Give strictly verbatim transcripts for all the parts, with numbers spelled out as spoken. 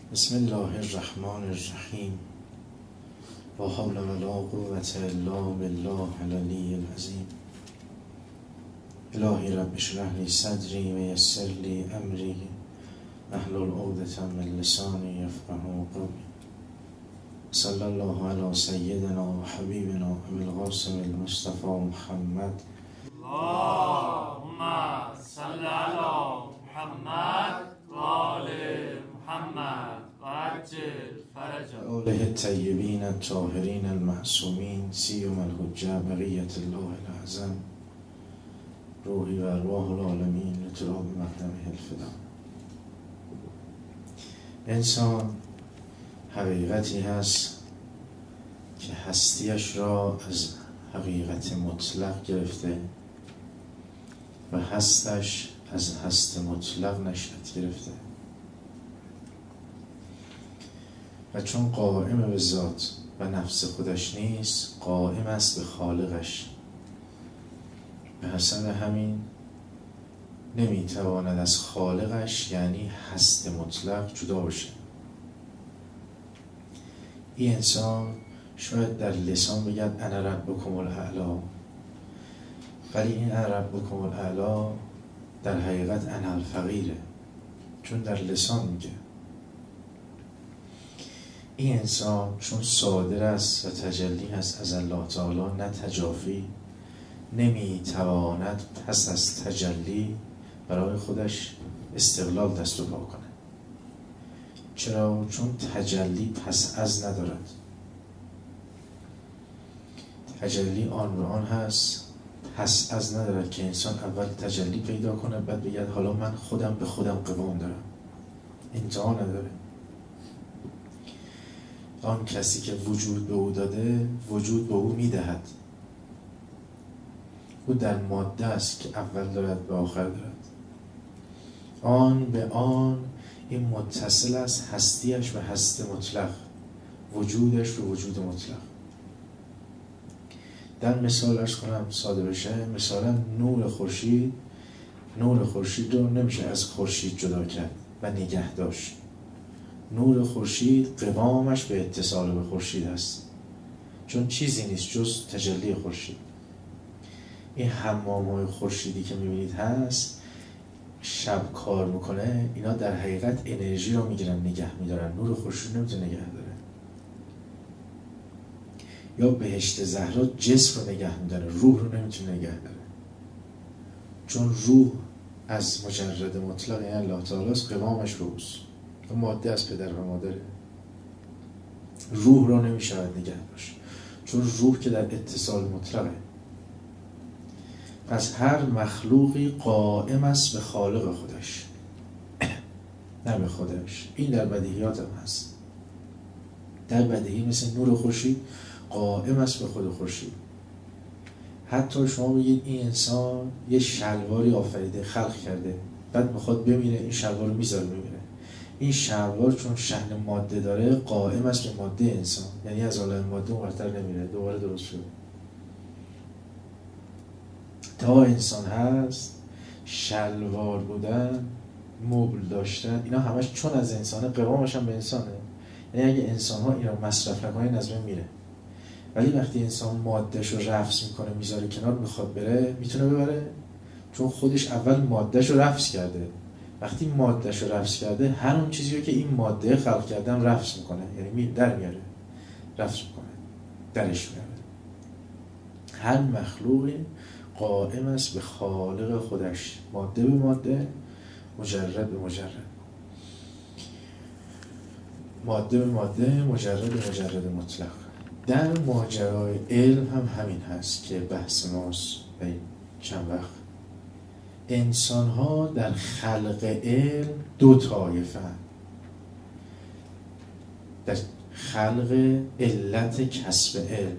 بسم الله الرحمن الرحیم. لا حول ولا قوة الا بالله العلی العظیم. الهی رب اشرح لی صدری و یسر لی امری واحلل عقدة من لسانی یفقهوا قولی. صلی الله علی سیدنا و حبیبنا ابی القاسم المصطفى محمد. اللهم صل علی محمد و آل محمد و عجل فرجهم. آله الطیبین الطاهرین المعصومین سیما الحجة بقیة الله الاعظم. روحی و ارواح العالمین لتراب مقدمه الفدا. انسان حقیقتی هست که هستیش را از حقیقت مطلق گرفته و هستش از هست مطلق نشأت گرفته و چون قائم به ذات و نفس خودش نیست، قائم است به خالقش. به حسب همین نمیتواند از خالقش یعنی هست مطلق جدا بشه. این انسان شاید در لسان بگد انا ربکم الاعلی، ولی این انا ربکم الاعلی در حقیقت انا الفقیره، چون در لسان میگه. این انسان چون صادر است و تجلی هست از الله تعالی، نه تجافی، نمیتواند پس از تجلی برای خودش استقلال دست و پا کنه. چرا؟ چون تجلی پس از ندارد. تجلی آن به آن هست، پس از ندارد که انسان اول تجلی پیدا کنه بعد بگه حالا من خودم به خودم قوام دارم. انتها نداره. آن کسی که وجود به او داده وجود به او میدهد. او در ماده است که اول دارد به آخر دارد. آن به آن این متصل است، هستیش و هست مطلق، وجودش به وجود مطلق. در مثال ارز کنم ساده بشه، مثلا نور خورشید، نور خورشید رو نمیشه از خورشید جدا کرد و نگه داشت. نور خورشید قوامش به اتصال به خورشید است، چون چیزی نیست جز تجلی خورشید. این حمام‌های خورشیدی که میبینید هست، شب کار میکنه، اینا در حقیقت انرژی رو میگیرن نگه میدارن. نور خورشید نمیتونه نگه داره. یا بهشت زهرا جسم رو نگه میداره، روح رو نمیتونه نگه داره، چون روح از مجرد مطلق یعنی الله تعالی است، قوامش روحست. ماده از پدر و مادره. روح رو نمیشود نگه داشت، چون روح که در اتصال مطلقه. پس هر مخلوقی قائم است به خالق خودش، نه به خودش. این در بدیهیات هم هست. در بدیهی مثل نور خورشید قائم است به خود خورشید. حتی شما بگید این انسان یه شلواری آفریده، خلق کرده، بعد میخواد بمیره، این شلوار رو میذاره بمیره. این شلوار چون شأن ماده داره قائم است به ماده انسان، یعنی از عالم ماده اونورتر نمیره، دوباره درست شد. تا انسان هست، شلوار بودن، مبل داشتن، اینا همش چون از انسانه، قوامش هم به انسانه. یعنی اگه انسان ها اینا مصرف نکنه نظمه میره. ولی وقتی انسان مادهش رو رفض میکنه میذاره کنار، میخواد بره، میتونه ببره، چون خودش اول مادهش رو رفض کرده. وقتی مادهش رو رفض کرده، هر اون چیزی رو که این ماده خلق کرده هم رفض میکنه، یعنی در میاره، رفض میکنه، درش میاره. هر مخلوقی قائم است به خالق خودش، ماده به ماده، مجرد به مجرد، ماده به ماده، مجرد به مجرد مطلق. در ماجرای علم هم همین هست که بحث ماست و این چند وقت. انسان ها در خلق علم دو طایفه، در خلق علت کسب علم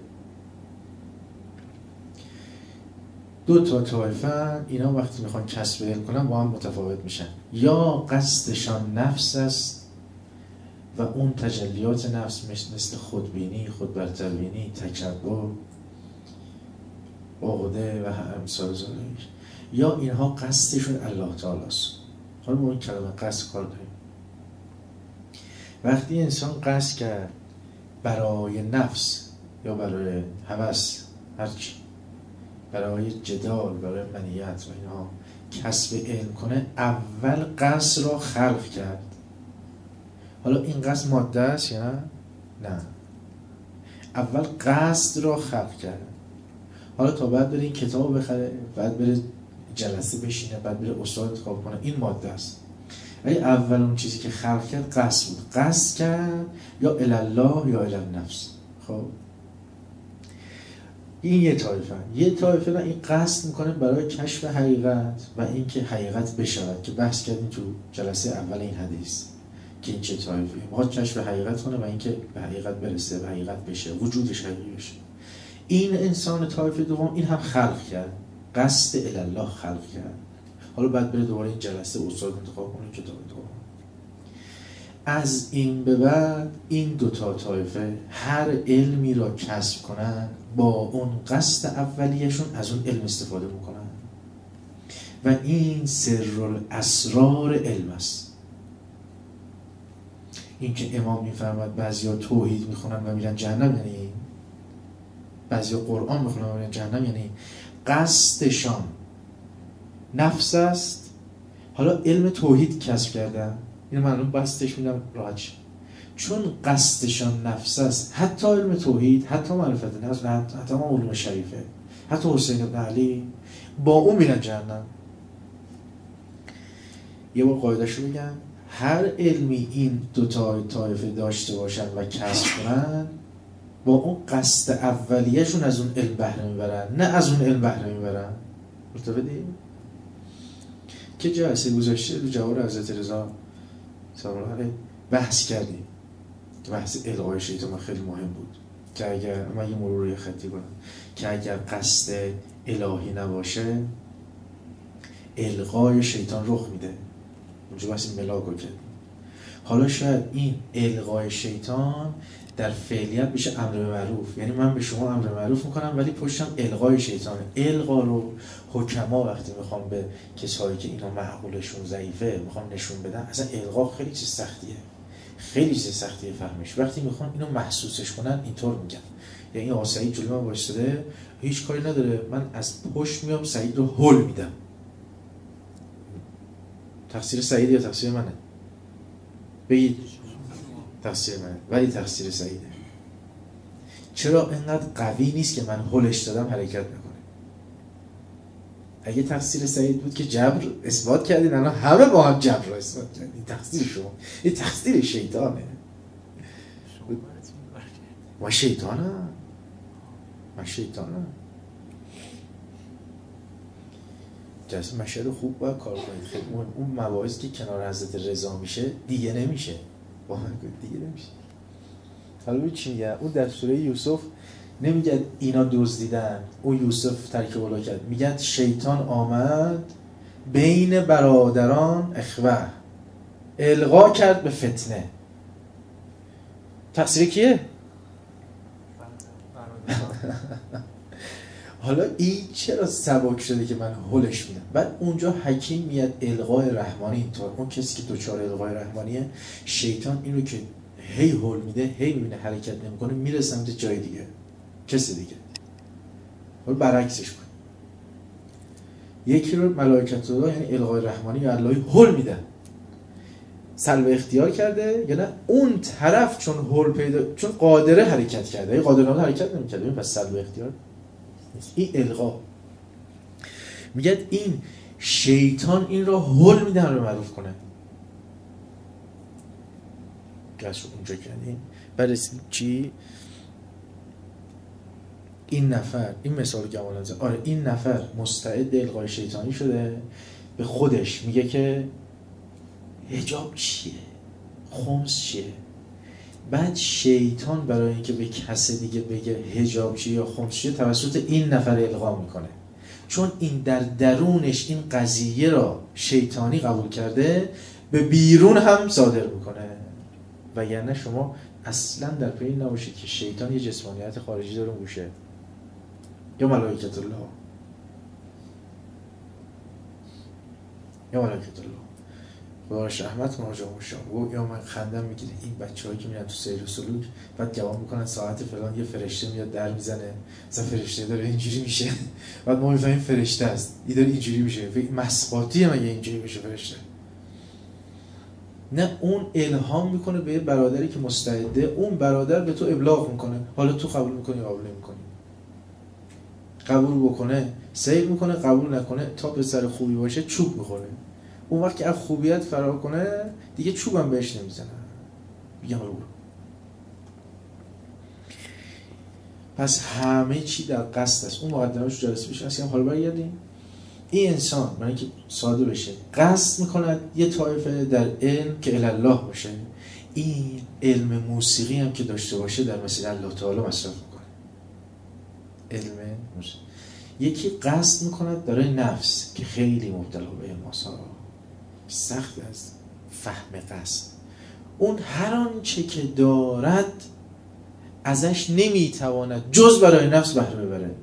دو تا طایفه. اینا وقتی میخوان کسب علم کنن با هم متفاوت میشن. یا قصدشان نفس است و اون تجلیات نفس مثل خودبینی، خودبرتربینی، تکبر، عقده و امثال ذالک. یا اینها قصدشون الله تعالی است. حالا ما این کلمه قصد کار داریم. وقتی انسان قصد کرد برای نفس یا برای هوس، هرچی، برای جدال، برای منیت و اینها کسب علم کنه، اول قصد را خلق کرد. حالا این قصد ماده است یا نه؟ نه، اول قصد را خلق کرد. حالا تا بعد بره این کتاب بخره، بعد بره جلسه بشینه، بعد بره استاد انتخاب کنه، این ماده است. ولی اول اون چیزی که خلق کرد قصد بود. قصد کرد یا الله یا الی النفس. خب این یه طایفه. یه طایفه این قصد میکنه برای کشف حقیقت و اینکه حقیقت بشود، که بحث کردیم تو جلسه اول این حدیث که این چه طایفه میخواد کشف حقیقت کنه و اینکه به حقیقت برسه، به حقیقت بشه، وجودش حقیقی بشه. این انسان طایفه دوم این هم خلق کرد، قصد الی الله خلق کرد. حالا بعد بره دوباره این جلسه استاد انتخاب کنه، کتاب انتخاب کنه. از این به بعد این دوتا طایفه هر علمی را کسب کنن با اون قصد اولیشون از اون علم استفاده میکنن و این سرالاسرار علم است. این که امام میفرماد بعضیا توحید میخونن و میرن جهنم، یعنی این بعضیا قرآن میخونن و میرن جهنم، یعنی قصدشان نفس است. حالا علم توحید کسب کردن، اینو معلوم بستش میدم راحت شد. چون قصدشان نفس است، حتی علم توحید، حتی معرفت نفس، حتی ما علوم شریفه، حتی حسین بن علی، با اون میرن جهنم. یه بار قاعده‌شو بگم، هر علمی این دو تا طایفه داشته باشن و کسب کنن، با اون قصد اولیه‌شون از اون علم بهره میبرن، نه از اون علم بهره میبرن. مرتبطی؟ که جلسه گذاشته رو جواب حضرت رضا سلام علیه بحث کردیم. بحث الغای شیطان خیلی مهم بود که اگر من یه مرور خطی کنم که اگر قصد الهی نباشه الغای شیطان رخ میده. اونجا بحث ملاک رو کردیم. حالا شاید این الغای شیطان در فعلیت بشه امر به معروف، یعنی من به شما امر معروف میکنم ولی پشتم الغای شیطانه. الغا رو حکما وقتی میخوام به کسایی که اینا معقولشون ضعیفه میخوام نشون بدن، اصلا الغا خیلی چیز سختیه، خیلی چیز سختیه فهمش. وقتی میخوام اینو محسوسش کنن اینطور میگن، یعنی این آقا سعید جلوی من وایساده هیچ کاری نداره، من از پشت میام سعید رو هول میدم. تقصیر سعید یا تقصیر منه؟ بگید تقصیر منه، ولی تقصیر سعیده. چرا اینقدر قوی نیست که من هولش دادم حرکت نکنه؟ اگه تقصیر سعید بود که جبر اثبات کردین، الان همه با هم جبر رو اثبات کردین. این تقصیر شما، این تقصیر شیطانه. ما شیطانم ما شیطانم جلسه مشهد خوب باید کار کنید. خیلی مهم. اون مواعظی که کنار حضرت رضا میشه دیگه نمیشه، با من دیگه نمیشه. حالا ببین چی میگه اون در سوره یوسف، نمیگه اینا دزدیدن، اون یوسف ترک اولا کرد، میگه شیطان آمد بین برادران اخوه القا کرد به فتنه. تقصیر کیه؟ حالا این چرا سبک شده که من هولش میدم؟ بعد اونجا حکیم میاد القای رحمانی اینطور، اون کسی که دوچار القای رحمانیه، شیطان این رو که هی هول میده، هی میبینه حرکت نمیکنه، میره سمت جای دیگه، کسی دیگه. حالا برعکسش کن، یکی رو ملائکت الله یعنی القای رحمانی یا اللهی هول میده، سلب اختیار کرده، یا نه اون طرف چون هول پیدا، چون قادره حرکت کرده، اگه قادر نبوده حرکت نمی‌کرده، پس سلب اختیار. این القا میگه این شیطان این را هول میده رو معروف کنه. گاش اونجا کردیم. بعد چی؟ این نفر، این مثال گمانم زد، آره این نفر مستعد القای شیطانی شده، به خودش میگه که حجاب چیه؟ خمس چیه؟ بعد شیطان برای اینکه به کس دیگه بگه حجاب چیه یا خمس چیه، توسط این نفر القا میکنه، چون این در درونش این قضیه را شیطانی قبول کرده، به بیرون هم صادر میکنه. وگرنه شما اصلا در پی نباشید که شیطان یه جسمانیت خارجی داره گوشه، یا ملائکت الله یا ملائکت الله. باش رحمت کنه آقا مشا و یا من خندم میگیره این بچه‌هایی که میرن تو سیر و سلوک بعد جواب میکنن ساعت فلان یه فرشته میاد در میزنه، مثلا فرشته داره اینجوری میشه، بعد ما میفهمیم فرشته است، این داره اینجوری میشه، فکر مسخاطیه مگه اینجوری میشه فرشته؟ نه، اون الهام میکنه به برادری که مستعده، اون برادر به تو ابلاغ میکنه، حالا تو قبول میکنی یا قبول نمیکنی. قبول بکنه سیر میکنه، قبول نکنه تا پسر خوبی باشه چوب میخوره. اون وقت که از خوبیت فرار کنه دیگه چوبم بهش نمیزنه، میگم رو. پس همه چی در قصد است. اون مقدمه‌اش جلسه پیش هستیم. حالا برگردیم. این انسان برای اینکه ساده بشه قصد میکند یه طایفه در علم که الی الله باشه، این علم موسیقی هم که داشته باشه در مسجد الله تعالی مصرف میکنه. علم موسیقی. یکی قصد میکند برای نفس که خیلی مبتلا به علماسا سخت است فهم قصد. اون هر آنچه که دارد ازش نمیتواند جز برای نفس بهره ببره.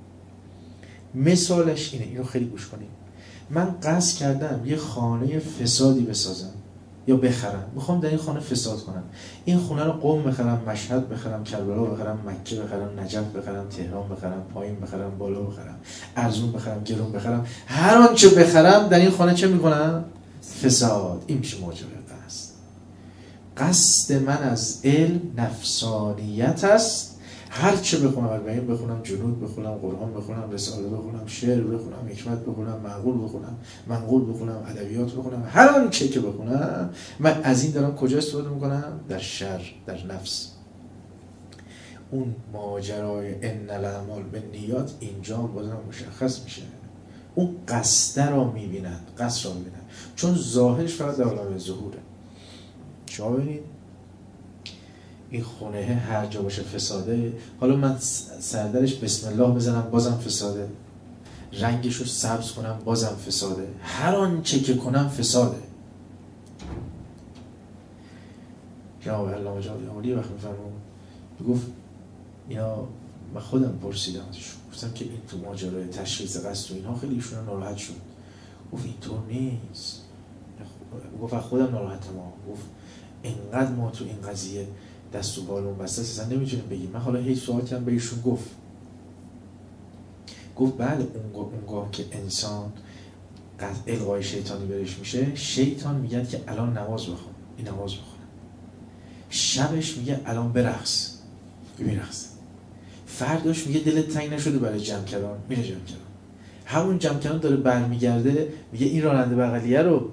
مثالش اینه، اینو خیلی گوش کنید. من قصد کردم یه خانه فسادی بسازم یا بخرم، میخوام در این خانه فساد کنم، این خونه رو قم بخرم، مشهد بخرم، کربلا بخرم، مکه بخرم، نجف بخرم، تهران بخرم، پایین بخرم، بالا بخرم، ارزون بخرم، گرون بخرم، هر آنچه بخرم در این خانه چه میکنم؟ فساد. این میشه ماجرای قصد. قصد من از علم نفسانیت است. هر چه بخونم، اربعین بخونم، جنود بخونم، قرآن بخونم، رساله بخونم، شعر بخونم، حکمت بخونم، معقول بخونم، منقول بخونم، ادبیات بخونم، هر آنچه که بخونم من از این دارم کجا استفاده میکنم؟ در شر، در نفس. اون ماجرای ان الاعمال بالنیات اینجا بازم مشخص میشه. اون قصد را میبینن، قصد را میبینن، چون ظاهرش فقط در عالم ظهوره. شما ببینید این خونه هر جا باشه فساده، حالا من سردرش بسم الله بزنم بازم فساده، رنگش رو سبز کنم بازم فساده، هر آنچه که کنم فساده. جناب علامه جعفری عالی وقت میفرمون گفت اینا، من خودم پرسیدم گفتم که این تو ماجرای تشخیص قصد و اینها خیلی ایشون ناراحت شد. گفت اینطور نیست. گفت خودم ناراحتم. گفت اینقدر ما تو این قضیه دست و بالون بسته اصلا نمیتونیم بگیم. من حالا هیچ سوال کردم به ایشون، گفت گفت بله اونگاه, اونگاه که انسان القای شیطانی برش میشه، شیطان میگه که الان نماز بخون، این نماز بخونه. شبش میگه الان برقص، میرقص. فرداش میگه دلت تنگ نشده برای جمع کردن، میره جمع کردن. همون جمع کردن داره برمیگرده میگه این راننده بغلیه رو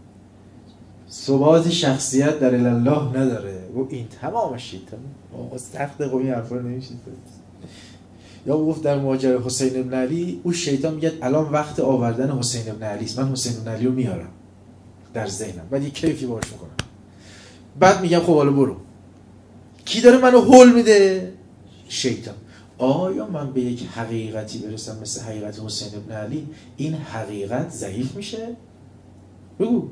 ثبات شخصیت در الله نداره. و این تمام شیطان سخت قوی حرفا نمیشید. یا گفت در ماجرای حسین ابن علی، او شیطان میگه الان وقت آوردن حسین ابن علی است، من حسین ابن علی رو میارم در ذهنم، بعد یه کیفی باهاش میکنم، بعد میگم خب حالا برو. کی داره منو هول میده؟ شیطان. آیا من به یک حقیقتی برسم مثل حقیقت حسین ابن علی، این حقیقت ضعیف میشه؟ بگو.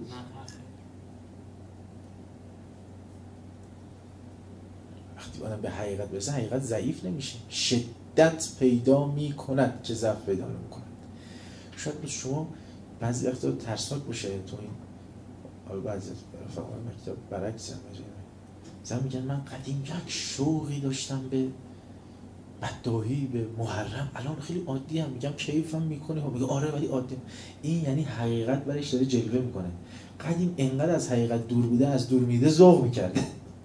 وقتی آدم به حقیقت برسه، حقیقت ضعیف نمیشه، شدت پیدا میکند که ضعف پیدا نمیکند. شاید شما بعضی وقتا ترسناک باشه تو این، حالا بعضی رفقای مکتب برعکس زن میگن من قدیم یک شوقی داشتم به بداهی، به محرم، الان خیلی عادی هم. میگم کیفم میکنه، میگه آره ولی عادی. این یعنی حقیقت برایش داره جلوه میکنه. قدیم انقدر از حقیقت دور بوده، از دور میده ذوق میکرده،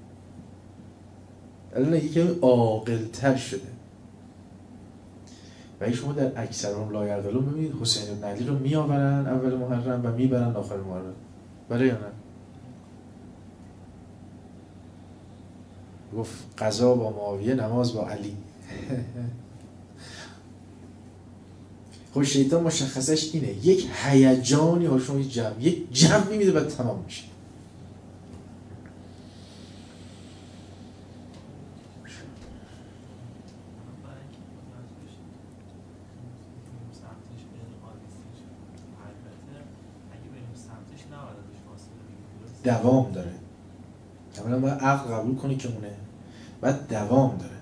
الان یکی عاقل‌تر شده. و شما در اکثرهم لا یعقلون ببینید حسین بن علی رو میآورن اول محرم و میبرن آخر محرم، برای یا نه؟ گفت قضا با معاویه، نماز با علی. خب شیطان مشخصش اینه، یک هیجانی ها شما، یک جمع یک جمع میمیده بعد تمام میشه. دوام داره. اولا باید عقل قبول کنی که اونه، بعد دوام داره،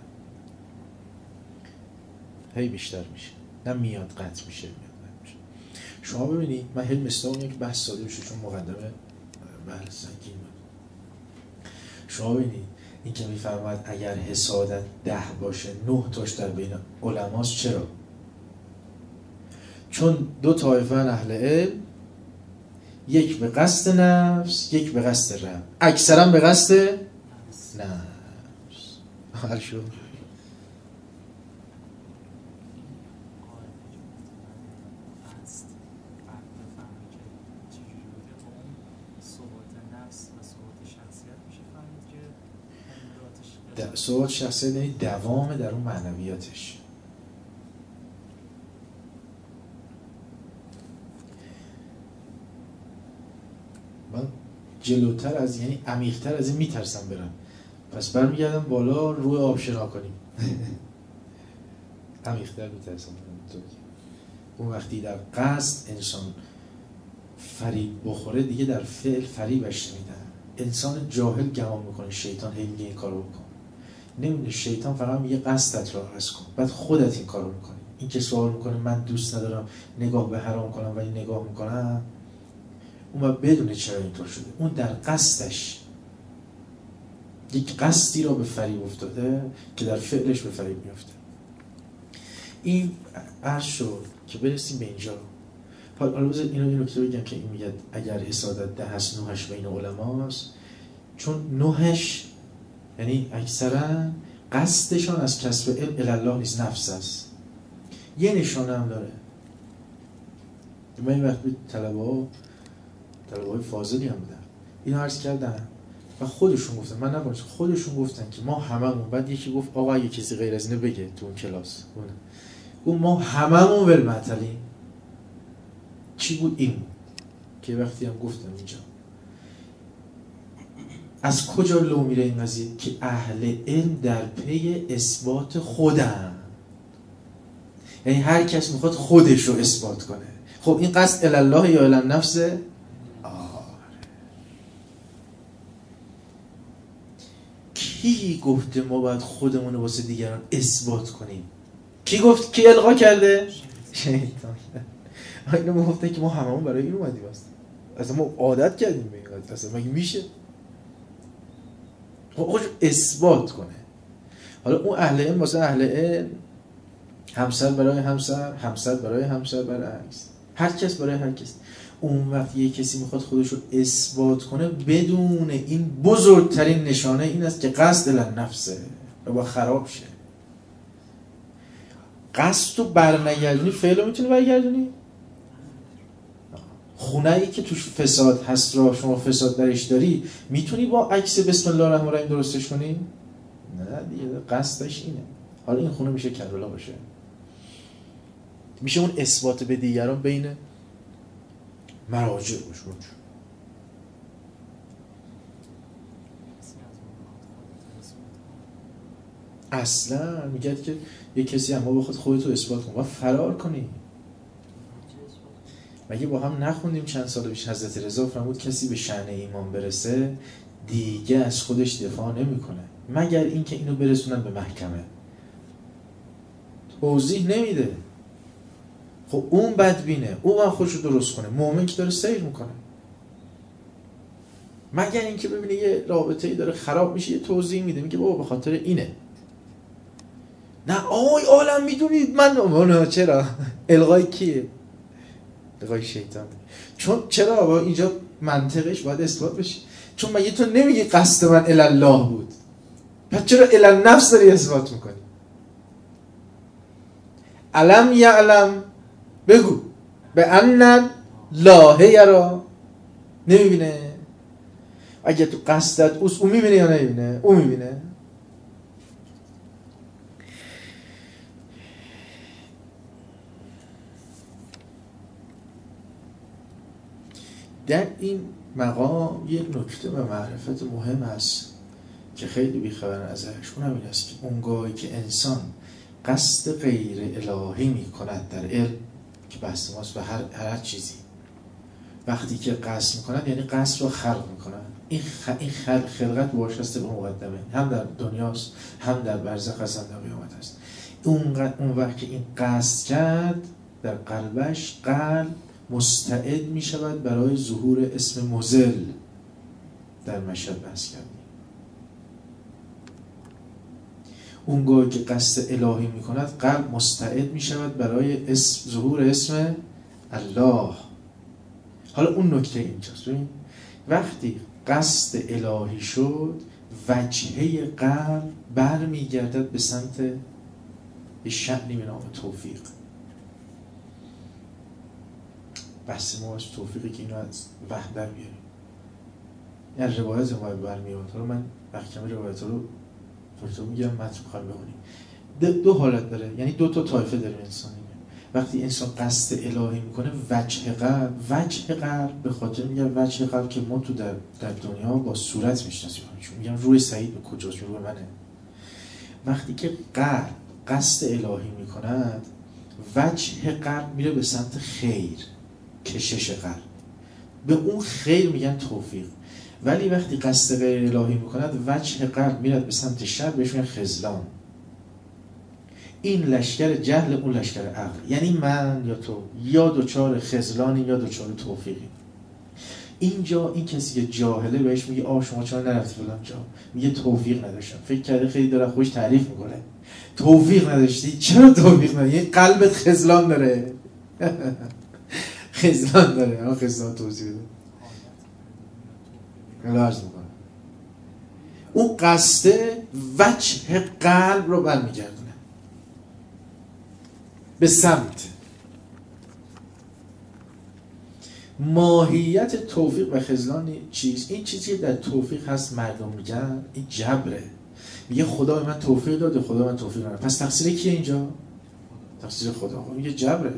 هی بیشتر میشه، نه میاد قطع میشه، میاد قطع میشه. شما ببینید من هی مستاقم یک بحث ساده بشه چون مقدمه بله سنگین بود. شما ببینید این که میفرماید اگر حسادت ده باشه نه تاش در بین علماست. چرا؟ چون دو طایفه اهل علم، یک به قصد نفس، یک به قصد رب، اکثرا به قصد نفس. حل شد. ثبات شخصیت یعنی دوام در اون معنویاتش. من جلوتر از یعنی عمیق‌تر از این میترسم برم، پس برمیگردم بالا روی آب شنا کنیم. عمیق‌تر میترسم. اون وقتی در قصد انسان فریب بخوره دیگه در فعل فریبش نمیدن. انسان جاهل گمان میکنه شیطان هی میگه این کارو بکن، نمیدونه شیطان فقط میگه قصدت را عوض کن، بعد خودت این کارو میکنی. این که سوال میکنه من دوست ندارم نگاه به حرام کنم ولی نگاه میکنم، اون باید بدونه چرا اینطور شده. اون در قصدش یک قصدی را به فریب افتاده که در فعلش به فریب میفته. این عرض شد که برسیم به اینجا. حالا بذار اینو این نکته بگم که این میگه اگر حسادت ده هست نوحش بین علماست، چون نوحش یعنی اکثرا قصدشان از کسب علم الله نیست، نفس است. یه نشانه هم داره. من این وقت به طلبه ها طلبه های فاضلی هم بودن اینو عرض کردن و خودشون گفتن، من نباید خودشون گفتن که ما هممون، بعد یکی گفت آقا اگه کسی غیر از اینو بگه تو اون کلاس گفت ما هممون ولمعتلیم. چی بود این؟ که وقتی هم گفتم اینجا از کجا لو میره این قضیه؟ که اهل علم در پی اثبات خودن، یعنی هر کس میخواد خودش رو اثبات کنه. خب این قصد الله یا الی النفس؟ آره. کی گفته ما باید خودمون رو واسه دیگران اثبات کنیم؟ کی گفت؟ کی القا کرده؟ شیطان. اینو ما گفته که ما هممون برای این اومدیم است. اصلا ما عادت کردیم به این قضیه. اصلا مگه میشه؟ خودش اثبات کنه. حالا اون اهل علم واسه اهل علم، همسر برای همسر، همسر برای همسر، برعکس، هر کس برای هر کس. اون وقت یک کسی میخواد خودش رو اثبات کنه بدون این بزرگترین نشانه این است که قصد لنفسه و با خراب شه. قصد رو برنگردونی، فعل رو میتونی برگردونی؟ خونه ای که توش فساد هست را شما فساد درش داری میتونی با عکس بسم الله الرحمن الرحیم درستش کنی؟ نه دیگه، قصدش اینه. حالا این خونه میشه کربلا باشه، میشه اون اثبات به دیگران بین مراجع باشه. اصلا میگه که یک کسی اما بخواد خودتو اثبات کن و فرار کنی. مگه با هم نخوندیم چند سال پیش حضرت رضا فرمود کسی به شأن ایمان برسه دیگه از خودش دفاع نمیکنه مگر اینکه اینو برسونن به محکمه، توضیح نمیده. خب اون بدبینه، اون هم خودشو درست کنه. مؤمن که داره سیر میکنه، مگر اینکه ببینه یه رابطه‌ای داره خراب میشه یه توضیح میده، میگه بابا به خاطر اینه. نه آی عالم میدونید من نه. چرا؟ الغای کیه؟ الغای شیطان. چون چرا بابا اینجا منطقش باید اثبات بشه؟ چون مگه تو نمیگی قصد من الی الله بود، پس چرا الی النفس داری اثبات میکنی؟ علم یعلم، بگو به ان الله یرا، نمیبینه؟ اگه تو قصدت اوست اون میبینه یا نمیبینه؟ اون میبینه. در این مقام یک نکته و معرفت مهم است که خیلی بیخبرن ازش، اونم این است که اونگاهی که انسان قصد غیر الهی می کند در علم که بحث ماست و هر, هر چیزی، وقتی که قصد می کند یعنی قصد رو خلق می کند. این, خ... این خلق خلقت واشسته به مقدمه، هم در دنیاست هم در برزخ هست هم در قیامت است. اون, اون وقت که این قصد کرد در قلبش، قلب مستعد می شود برای ظهور اسم مزل. در مشهد بحث کردیم. اونگاه که قصد الهی می کند قلب مستعد می شود برای اسم ظهور اسم الله. حالا اون نکته اینجاست، وقتی قصد الهی شد وجهه قلب برمی گردد به سمت شأنی به نام توفیق. بحث ما از توفیقی که اینو از وحدت بیاریم، یعنی روایت ما برمیاد. حالا من محکمه روایت رو فرصت میگم متن میخوایم بخونیم. دو حالت داره، یعنی دو تا طایفه داره انسانی. وقتی انسان قصد الهی میکنه وجه قلب، وجه قلب به خاطر میگم وجه قلب که ما تو در, در دنیا با صورت میشناسیم، چون میگم روی سعید به کجاست؟ روی منه. وقتی که قلب قصد الهی میکند وجه قلب میره به سمت خیر، کشش قلب به اون خیر میگن توفیق. ولی وقتی قصد غیر الهی میکند وجه قلب میرد به سمت شر، بهش میگن خذلان. این لشکر جهل، اون لشکر عقل. یعنی من یا تو یا دوچار خذلانی یا دوچار توفیقی. اینجا این کسی که جاهله بهش میگه آه شما چرا نرفتی فلان جا؟ میگه توفیق نداشتم. فکر کرده خیلی داره خوش تعریف میکنه. توفیق نداشتی؟ چرا توفیق نداشتی؟ یعنی قلبت خذلان داره. خذلان داره. اما خذلان توضیح بده. عرض میکنه اون قصده وجه قلب رو برمیگردونه به سمت. ماهیت توفیق و خذلان چیز؟ این چیزی که در توفیق هست مردم میگن این جبره. میگه خدا به من توفیق داده، خدا من توفیق نداده. پس تقصیر کیه اینجا؟ تقصیر خدا. میگه جبره.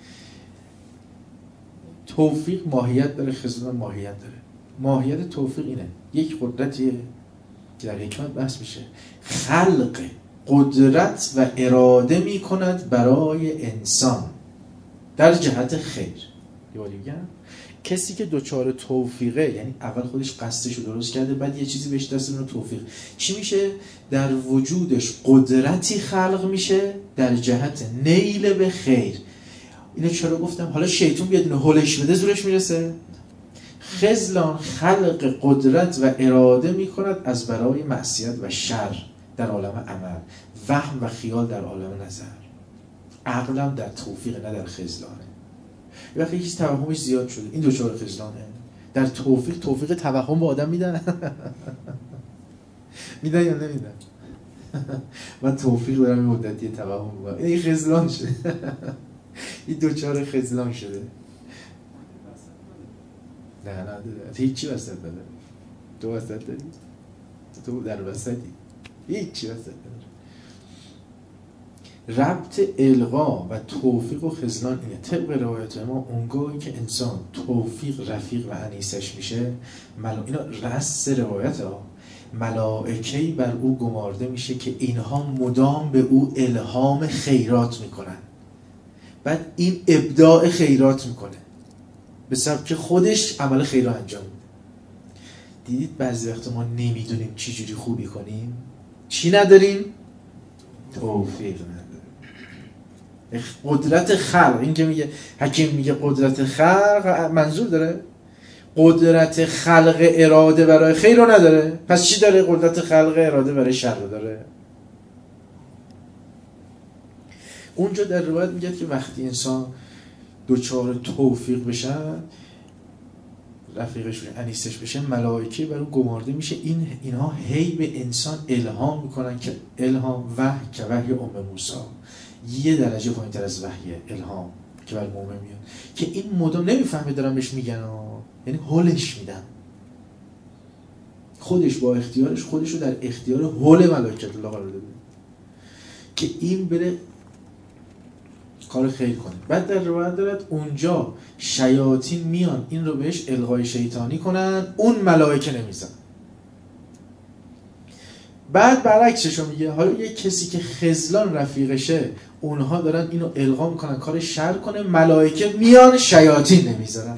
توفیق ماهیت داره، خذلان ماهیت داره. ماهیت توفیق اینه، یک قدرتیه که در حکمت بحث میشه، خلق قدرت و اراده میکند برای انسان در جهت خیر. یعنی میگم کسی که دوچار توفیقه، یعنی اول خودش قصدشو درست کرده، بعد یه چیزی بهش دست میده توفیق، چی میشه؟ در وجودش قدرتی خلق میشه در جهت نیل به خیر. اینو چرا گفتم؟ حالا شیطان بیاد اینو هولش بده زورش میرسه؟ خذلان خلق قدرت و اراده میکند از برای معصیت و شر در عالم عمل، وهم و خیال در عالم نظر. عقلم در توفیق نه در خذلانه. یه وقتی یکی توهمش زیاد شده این دوچار خذلانه. در توفیق توفیق توهم به آدم میدن؟ میدن یا نمیدن؟ من توفیق دارم این مدتی توهم بگم این خذلان شده. این دوچار خذلان شده. نه نه داره. هیچی وسط داره. تو وسط داری؟ تو در وسطی. هیچی وسط داره. ربط القا و توفیق و خذلان اینه. طبق روایت ما اونگاهی که انسان توفیق رفیق و انیسش میشه، ملا... اینا رأس روایت ها، ملائکه‌ای بر او گمارده میشه که اینها مدام به او الهام خیرات میکنن. بعد این ابداع خیرات میکنه به سبب که خودش عمل خیر رو انجام میده. دیدید بعضی وقت ما نمیدونیم چی جوری خوبی کنیم. چی نداریم؟ توفیق نداریم. قدرت خلق، این که میگه حکیم میگه قدرت خلق، منظور داره قدرت خلق اراده برای خیر رو نداره. پس چی داره؟ قدرت خلق اراده برای شر رو داره. اونجا در روایت میگه که وقتی انسان دوچار توفیق بشه، رفیقش بشه، انیسش بشه، ملائکه بر اون گمارده میشه. این اینها هی به انسان الهام میکنن که الهام وحی که وحی ام موسی یه درجه پایین‌تر از وحی الهام که بر مومن میاد، که این مدام نمیفهمه دارن بهش میگن ها، یعنی هولش میدن. خودش با اختیارش خودش رو در اختیار هول ملائکه الله قرار داده که این بره کار خیر کنه. بعد در روایت دارد اونجا شیاطین میان این رو بهش الغای شیطانی کنن، اون ملائکه نمیزن. بعد برعکسش رو میگه، حالا یه کسی که خذلان رفیقشه اونها دارن اینو الغا میکنن کار شر کنه، ملائکه میان شیاطین نمیذارن.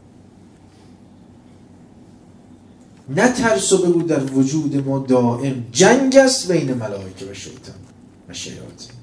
نه ترسو بگو در وجود ما دائم جنگ است بین ملائکه و شیطان و شیاطین.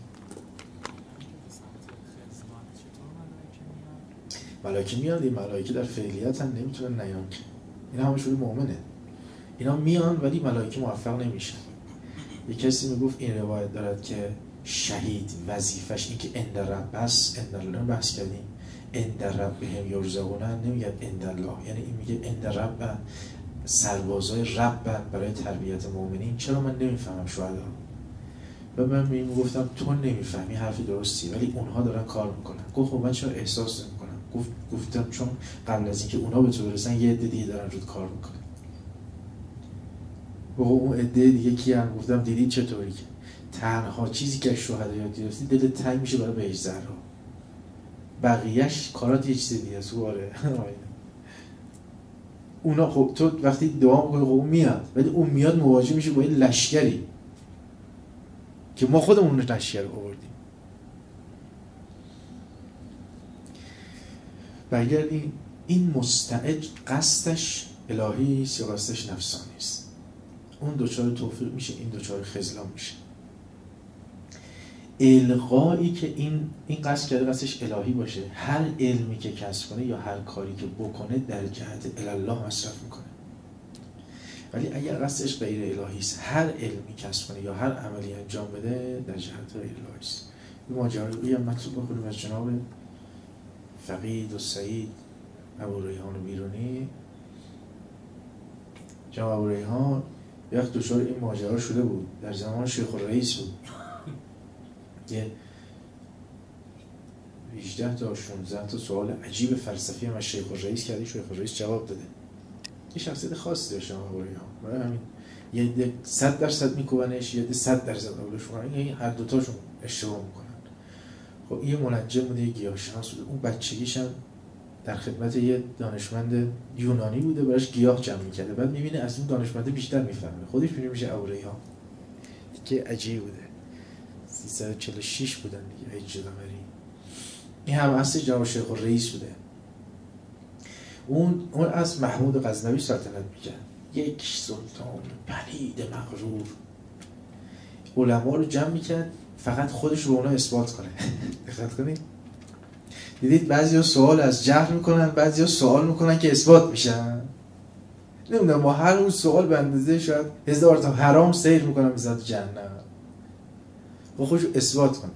ملائکه میاد، این ملائکه در فعلیت هم نمیتونن نیان که این همش روی مؤمنه. اینا میان ولی ملائکه موفق نمیشن. یک کسی میگفت این روایت دارد که شهید وظیفش این که اند رب بس اند الله بحث کردیم اند رب بهم یرزقون، نمیگه اند الله، یعنی این میگه اند رب سربازای رب برای تربیت مؤمنین. چرا من نمیفهمم شهدا؟ و من میگفتم تو نمیفهمی، حرفی درستی، ولی اونها دارن کار میکنن. گفت خب من چرا احساس نمیکنم؟ گفت گفتم چون قبل از اینکه اونا به تو برسن یه عده دیگه دارن رود کار میکنن. و اون عده دیگه کیان؟ گفتم دیدید چطوری که تنها چیزی که شهدا یاد گرفتی دلت تنگ میشه برای بهش زهرا، بقیه‌اش کارات یه چیز دیگه است. آره اونا خب تو وقتی دعا میکنی خب اون میاد، ولی اون میاد مواجه میشه با یه لشکری که ما خودمون لشکر آوردیم. و اگر این این مستعد قصدش الهی است یا قصدش نفسانی است، اون دوچار توفیق میشه، این دوچار خذلان میشه. القایی که این این قصد کرده قصدش الهی باشه، هر علمی که کسب کنه یا هر کاری که بکنه در جهت الله مصرف میکنه. ولی اگر قصدش غیر الهی است، هر علمی کسب کنه یا هر عملی انجام بده در جهت غیر الهی است. این ماجرایی هم مطلوب بخونیم از جناب فقید و سعید ابو ریحان بیرونی. جناب ابو ریحان یک دچار این ماجرا شده بود، در زمان شیخ الرئیس بود که هجده تا شانزده تا سوال عجیب فلسفی هم از شیخ الرئیس کردی، شیخ الرئیس جواب داده. یه شخصیت خاصی داشت ابو ریحان، برای همین یه ده صد درصد میکوبنش، یه ده صد درصد قبولش میکنن، یعنی هر دو تاشون اشتباه میکنن. خب یه منجم بوده، یه گیاهشناس بوده، اون بچگیش هم در خدمت یه دانشمند یونانی بوده، براش گیاه جمع میکرده. بعد میبینه از اون دانشمند بیشتر میفهمه، خودش میبینه میشه ابو ریحان. که عجیب بوده. سیصد و چهل و شش بودن دیگه هجری قمری. این هم اصل جناب شیخ الرئیس بوده. اون اون از محمود غزنوی سلطنت میکرد، یک سلطان پلید مغرور علما رو جمع میکرد فقط خودش رو اونا اثبات کنه. دقت کنید، دیدید بعضیا سوال از جهل میکنن، بعضیا سوال میکنن که اثبات میشن. نمیدونم ما هر اون سوال به اندازه شاید هزار تا حرام سیر میکنن به ذات جهنم، با خودش اثبات کنه.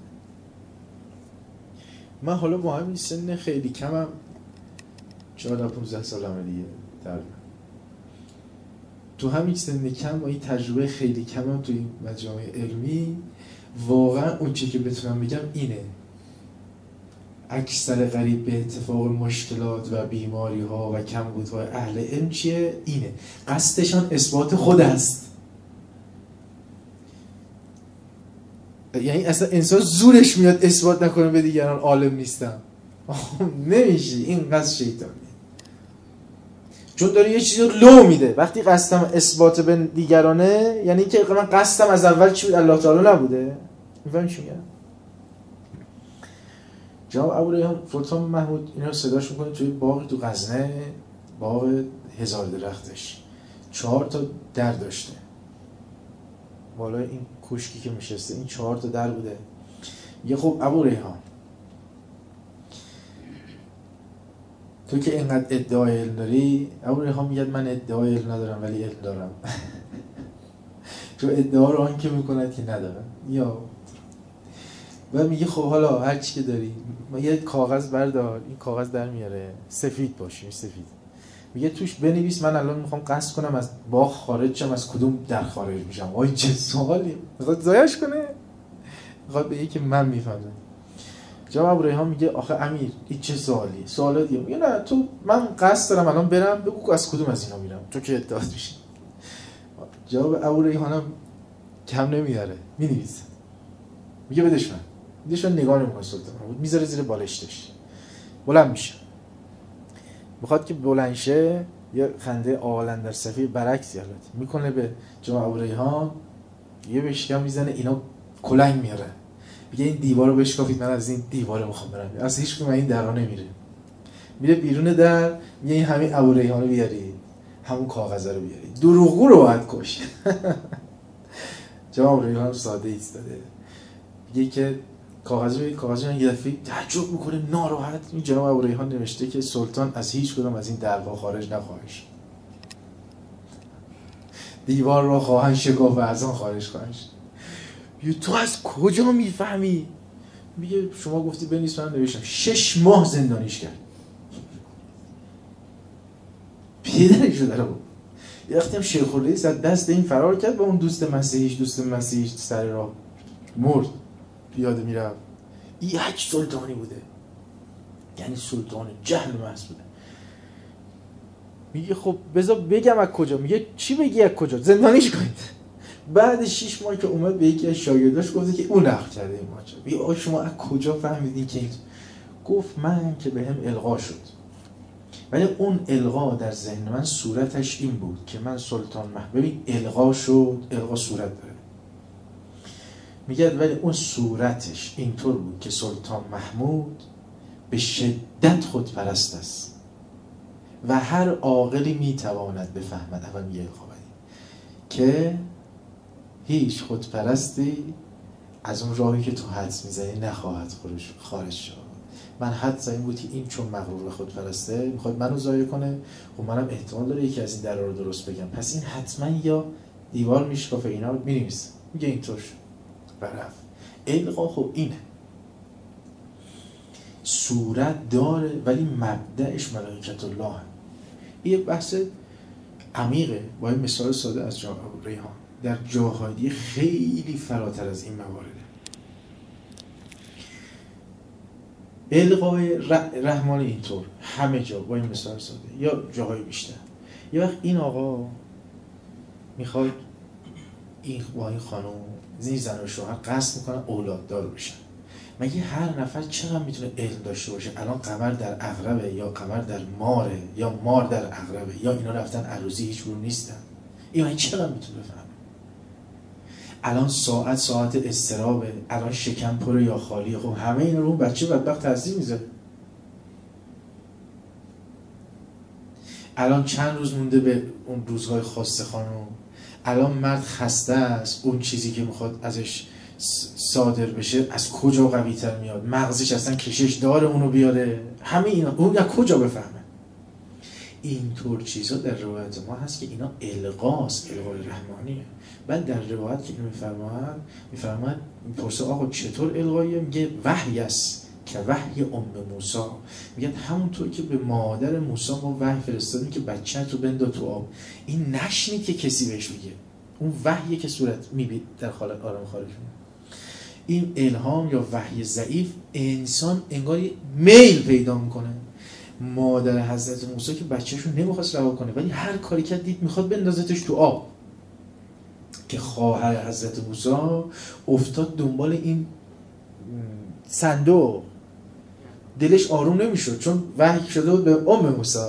من حالا با همین سن خیلی کمم، چهارده پانزده سالمه دیگه، در تو همین سن کم با این تجربه خیلی کمم تو این مجامع علمی، واقعا اون چی که بتونم بگم اینه: اکثر غریب به اتفاق مشکلات و بیماری ها و کمبودهای اهل علم چیه؟ اینه، قصدشان اثبات خود است. یعنی اصلا انسان زورش میاد اثبات نکنه به دیگران عالم نیستم. نمیشه، این قصد شیطانیه، چون داره یه چیزی رو لو میده. وقتی قصدم اثبات به دیگرانه، یعنی که من قصدم از اول چی بود؟ الله تعالی نبوده. میفهمی چی میگم؟ جناب ابو ریحان سلطان محمود اینا صداش میکنه توی باغی تو غزنه، باغ هزار درختش چهار تا در داشته، بالای این کوشکی که میشسته این چهار تا در بوده. یه خب ابو ریحان تو که اینقدر ادعای علم داری، ابو ریحان میگه من ادعای علم ندارم ولی علم دارم. تو ادعا رو آن که میکند که ندارم. یا و میگه خب حالا هر چی که داری، یه کاغذ بردار، این کاغذ در میاره سفید باشه، سفید، میگه توش بنویس من الان میخوام قصد کنم از باغ خارج شم، از کدوم در خارج میشم. آی چه سوالی، میخواد زایش کنه، میخواد بگه که من میفهمم. جناب ابو ریحان میگه آخه امیر این چه سوالی؟ سوالا دیگه. میگه نه تو، من قصد دارم الان برم، بگو از کدوم از اینا میرم، تو که ادعا میشی. جواب ابو ریحانم کم نمیاره، مینویسه، میگه بدش من. دیدش من نگاه نمیکنه سلطان محمود، میذاره زیر بالشتش، بلند میشه، میخواد که بلند شه، یه خنده آلن در صفی برعکس یالت میکنه به جناب ابو ریحان، یه بشکم میزنه، اینا کلنگ میاره، میگه این دیوارو بشکافید، من از این دیواره میخوام برم. اصلا هیچ کدوم این درا نمیره، میره بیرون در، میگه این همین ابو ریحانو بیارید، همون کاغذ رو بیارید، دروغگو رو باید کش. جناب ابو ریحان ساده ایستاده، میگه که کاغذ رو کاغذ رو یه دفعه تعجب میکنه، ناراحت. این جناب ابو ریحان نوشته که سلطان از هیچ کدوم از این درها خارج نخواهد شد. دیوار را خواهند شکافت و از آن خارج خواهند شد. میگه تو از کجا میفهمی؟ میگه شما گفتی بنویس، من نوشتم. شش ماه زندانیش کرد. پدرش رو در آورد. یه وقتی هم شیخ الرئیس از دست این فرار کرد با اون دوست مسیحیش، دوست مسیحیش سر راه مرد، پیاده میرفت. یک سلطانی بوده، یعنی سلطان جهل محض بوده. میگه خب بذار بگم از کجا. میگه چی بگی از کجا؟ زندانیش کنید. بعد شش ماه که اومد به یکی از شاگرداش گفته که اون نقل کرده این ماجرا. میگه آقا شما از کجا فهمیدین که این؟ گفت من که بهم القا شد، ولی اون القا در ذهن من صورتش این بود که من سلطان محمود. ببین القا شد، القا صورت داره. میگه ولی اون صورتش اینطور بود که سلطان محمود به شدت خودپرست است و هر عاقلی میتواند بفهمد. اول میگه القا که هیچ خودپرستی از اون راهی که تو حدس میزنی نخواهد خارج شد. من حدس این بود که این چون مغرور به خودپرسته میخواد منو ضایع کنه، خب منم احتمال داره یکی از این درا رو درست بگم، پس این حتما یا دیوار میشکافه اینا رو مینویسه. میگه اینطور شد برف. القا خب اینه، صورت داره ولی مبدأش ملائکت الله هم. این بحث عمیقه. با این مثال ساده از جا ریحان در جاهایی خیلی فراتر از این موارده. القای رحمان اینطور همه جا با این مثال ساده یا جاهای بیشتر. یه وقت این آقا میخواد این با این خانم، این زن و شوهر قصد میکنن اولاد دار بشن. مگه هر نفر چقدر میتونه علم داشته باشه؟ الان قمر در عقربه یا قمر در ماره یا مار در عقربه یا اینا رفتن عروضی هیچ برون نیستن. این چقدر میتونه بفهمه؟ الان ساعت ساعت استرابه، الان شکم پره یا خالیه. خب همه اینا رو اون بچه بدبخت تاثیر میذاره. الان چند روز مونده به اون روزهای خاص خانم. الان مرد خسته است، اون چیزی که میخواد ازش صادر بشه از کجا قوی تر میاد؟ مغزش اصلا کشش داره اونو بیاره. همه اینا اون از کجا بفهمه؟ اینطور چیزا در روایت ما هست که اینا القاست، القای رحمانیه. بعد در روایت که اینو میفرماید میفرماید میپرسه آقا چطور القاییه؟ میگه وحی است که وحی ام موسی. میگه همونطور که به مادر موسی ما وحی فرستادیم که بچه تو بندا تو آب، این نشنید که کسی بهش میگه، اون وحیه که صورت میبید در حالت عالم خارج میاد. این الهام یا وحی ضعیف انسان انگار میل پیدا میکنه. مادر حضرت موسی که بچه‌شو نمیخواست رها کنه ولی هر کاری کرد دید میخواد بندازتش تو آب، که خواهر حضرت موسی افتاد دنبال این صندوق. دلش آروم نمیشد چون وحی شده بود به ام موسی.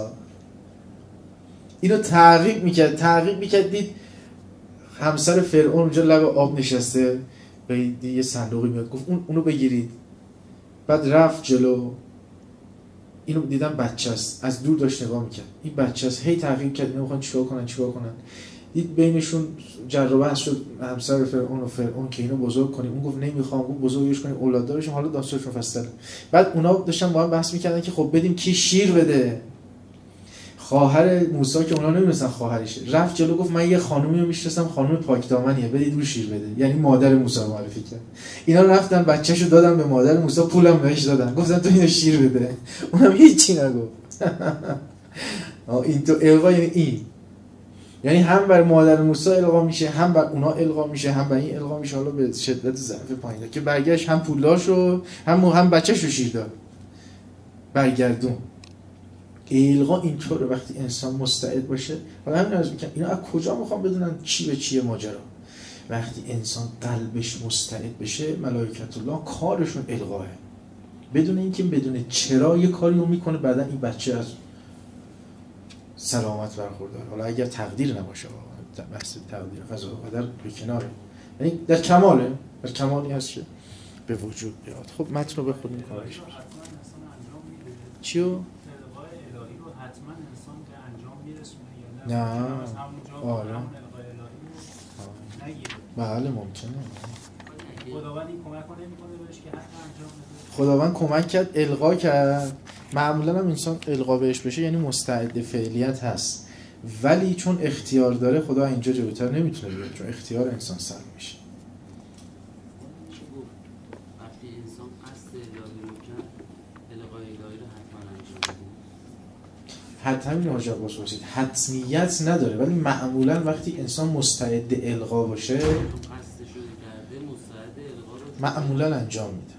اینو تعقیب میکرد تعقیب میکرد دید همسر فرعون اونجا لب آب نشسته، به یه صندوقی میاد، گفت اون اونو بگیرید. بعد رفت جلو، اینو دیدم بچه است، از دور داشت نگاه میکرد، این بچه است. هی تعقیب کرد اینو میخوان چیکار کنن چیکار کنن. دید بینشون جر و بحث شد، همسر فرعون و فرعون که اینو بزرگ کنیم. اون گفت نمیخوام، گفت بزرگش کنیم اولاد دارشون. حالا داستانش مفصله. بعد اونا داشتن با هم بحث میکردن که خب بدیم کی شیر بده. خواهر موسی که اونا نمیدونستن خواهرشه، رفت جلو گفت من یه خانومی رو میشناسم، خانم پاکدامنیه، بدید اون شیر بده. یعنی مادر موسی رو معرفی کرد. اینا رفتن بچه‌شو دادن به مادر موسی، پولم بهش دادن، گفتن تو اینو شیر بده. اونم هیچی نگفت. این تو القا یعنی این، یعنی هم بر مادر موسی القا میشه، هم بر اونا القا میشه، هم بر این القا میشه. حالا به شدت ضعف پایینه که برگشت هم پولاشو هم هم بچه‌شو شیر داد، برگردون. القا اینطوره وقتی انسان مستعد باشه. حالا همین از میگم اینا از کجا میخوام بدونن چی به چیه ماجرا؟ وقتی انسان قلبش مستعد بشه، ملائکت الله کارشون القاه، بدون اینکه بدون چرا یه کاری رو میکنه، بعدا این بچه از سلامت برخوردار. حالا اگر تقدیر نباشه، بحث تقدیر قضا و قدر به کناره، یعنی در کماله، در کمالی هست که به وجود بیاد. خب متن رو بخونیم کارش چیو؟ نه آره بله ممکنه. خداوند این کمک رو نمی‌کنه بهش که حتی انجام بده. خداوند کمک کرد، القا کرد. معمولا هم انسان القا بهش بشه یعنی مستعد فعلیت هست، ولی چون اختیار داره خدا اینجا جلوتر نمیتونه بیاد، چون اختیار انسان سلب میشه. وقتی انسان قصد اراده رو کرد الغای الهی رو حتما انجام بده. حتی همین حاجت باز پرسید حتمیت نداره، ولی معمولا وقتی انسان مستعد الغا باشه قصدش رو کرده مستعد الغا رو معمولا انجام میده.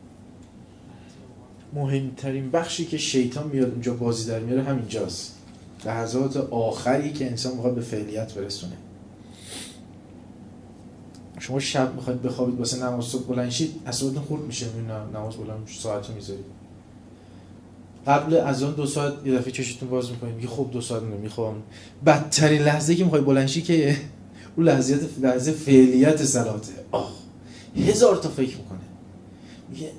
مهمترین بخشی که شیطان میاد اونجا بازی در میاره همینجاست، لحظات آخری که انسان میخواد به فعلیت برسونه. شما شب میخواید بخوابید واسه نماز صبح بلند شید اعصابتون خورد میشه، نه نماز بلند ساعتو میذارید، قبل از اون دو ساعت یه دفعه چشتون باز میکنید میگه خب دو ساعت مونده میخوام. بدترین لحظه که میخوای بلند شی که اون لحظه لحظه فعلیت صلاته، آه هزار تا فکر میکنه، میگه